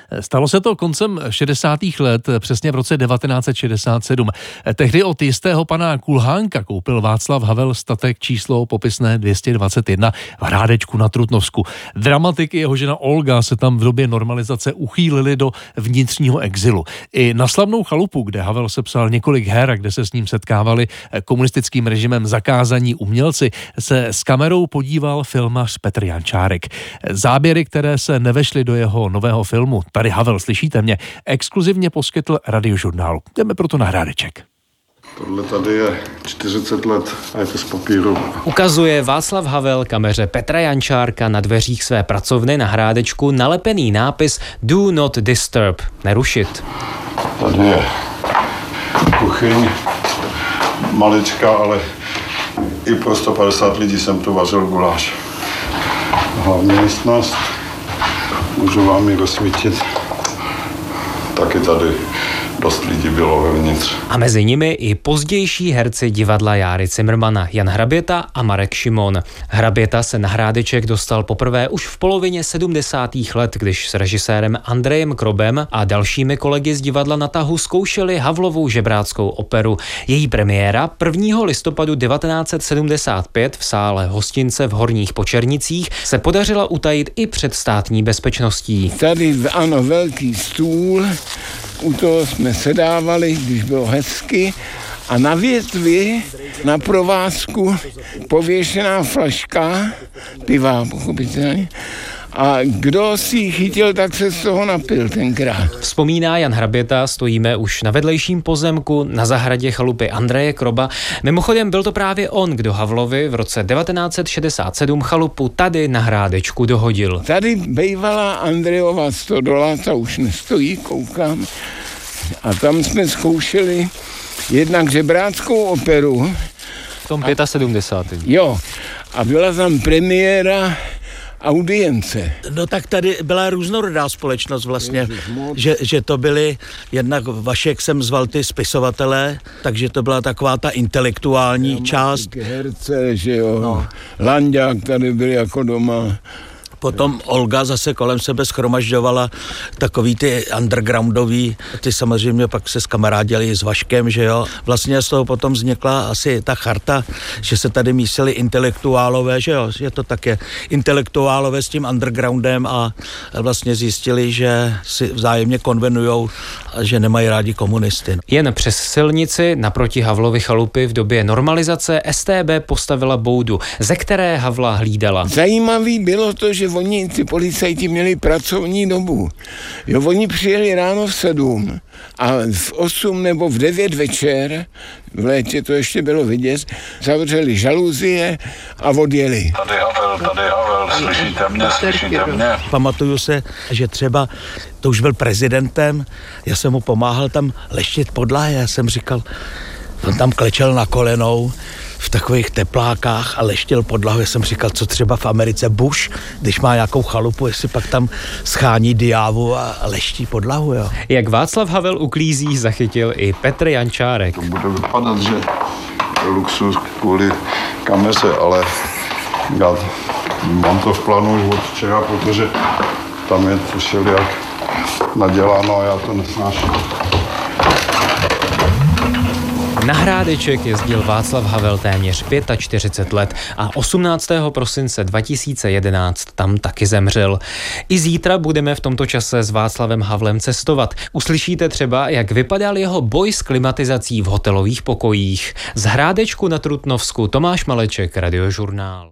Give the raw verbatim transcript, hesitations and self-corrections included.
Stalo se to koncem šedesátých let, přesně v roce devatenáct set šedesát sedm. Tehdy od jistého pana Kulhánka koupil Václav Havel statek číslo popisné dvě stě dvacet jedna v Hrádečku na Trutnovsku. Dramatik i jeho žena Olga se tam v době normalizace uchýlili do vnitřního exilu. I na slavnou chalupu, kde Havel sepsal několik her a kde se s ním setkávali komunistickým režimem zakázaní umělci, se s kamerou podíval filmař Petr Jančárek. Záběry, které se nevešly do jeho nového filmu Tady Havel, slyšíte mě, exkluzivně poskytl Radiožurnálu. Jdeme proto na Hrádeček. Tohle tady je čtyřicet let a je to z papíru. Ukazuje Václav Havel kameře Petra Jančárka na dveřích své pracovny na Hrádečku nalepený nápis Do not disturb, nerušit. Tady je kuchyň, malička, ale i pro sto padesát lidí jsem tu vařil guláš. Hlavní místnost, můžu vám ji rozsvítit, taky tady dost lidí bylo vevnitř. A mezi nimi i pozdější herci divadla Járy Cimrmana, Jan Hraběta a Marek Šimon. Hraběta se na Hrádeček dostal poprvé už v polovině sedmdesátých let, když s režisérem Andrejem Krobem a dalšími kolegy z divadla Na tahu zkoušeli Havlovu žebráckou operu. Její premiéra prvního listopadu devatenáct set sedmdesát pět v sále Hostince v Horních Počernicích se podařila utajit i před státní bezpečností. Tady ano, velký stůl, u toho jsme sedávali, když bylo hezky, a na větvi, na provázku pověšená flaška, piva pochopitelně, a kdo si ji chytil, tak se z toho napil tenkrát. Vzpomíná Jan Hraběta, stojíme už na vedlejším pozemku na zahradě chalupy Andreje Kroba. Mimochodem byl to právě on, kdo Havlovi v roce devatenáct set šedesát sedm chalupu tady na Hrádečku dohodil. Tady bývala Andrejova stodola, ta už nestojí, koukám. A tam jsme zkoušeli jednak žebráckou operu. V tom sedmdesátém pátém Jo, a byla tam premiéra audience. No tak tady byla různorodá společnost vlastně, že, že to byly, jednak Vašek jsem zval ty spisovatele, takže to byla taková ta intelektuální část. Herce, že jo, no. Landák tady byl jako doma. Potom Olga zase kolem sebe schromažďovala takový ty undergroundový, ty samozřejmě pak se skamarádili s Vaškem, že jo. Vlastně z toho potom vznikla asi ta charta, že se tady mísili intelektuálové, že jo, je to také intelektuálové s tím undergroundem a vlastně zjistili, že si vzájemně konvenujou a že nemají rádi komunisty. Jen přes silnici naproti Havlovy chalupy v době normalizace S T B postavila boudu, ze které Havla hlídala. Zajímavý bylo to, že oni, ty policajti, měli pracovní dobu. Jo, oni přijeli ráno v sedm a v osm nebo v devět večer, v létě to ještě bylo vidět, zavřeli žaluzie a odjeli. Tady Havel, tady Havel, slyšíte mě, slyšíte mě. Pamatuju se, že třeba to už byl prezidentem, já jsem mu pomáhal tam leštit podlahy, já jsem říkal, on tam klečel na kolenou v takových teplákách a leštil podlahu. Já jsem říkal, co třeba v Americe Bush, když má nějakou chalupu, jestli pak tam schání diávu a leští podlahu, jo. Jak Václav Havel uklízí, zachytil i Petr Jančárek. To bude vypadat, že luxus kvůli kameře, ale já mám to v plánu už od včera, protože tam je to všelijak naděláno a já to nesnáším. Na Hrádeček jezdil Václav Havel téměř čtyřicet pět let a osmnáctého prosince dva tisíce jedenáct tam taky zemřel. I zítra budeme v tomto čase s Václavem Havlem cestovat. Uslyšíte třeba, jak vypadal jeho boj s klimatizací v hotelových pokojích. Z Hrádečku na Trutnovsku Tomáš Maleček, Radiožurnál.